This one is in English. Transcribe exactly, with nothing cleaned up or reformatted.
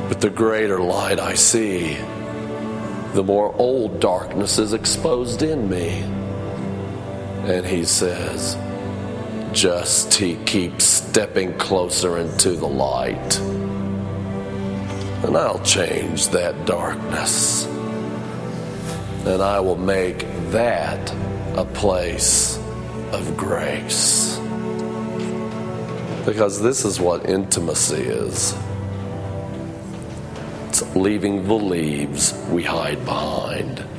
But the greater light I see, the more old darkness is exposed in me. And he says, just he keeps stepping closer into the light, and I'll change that darkness, and I will make that a place of grace. Because this is what intimacy is. It's leaving the leaves we hide behind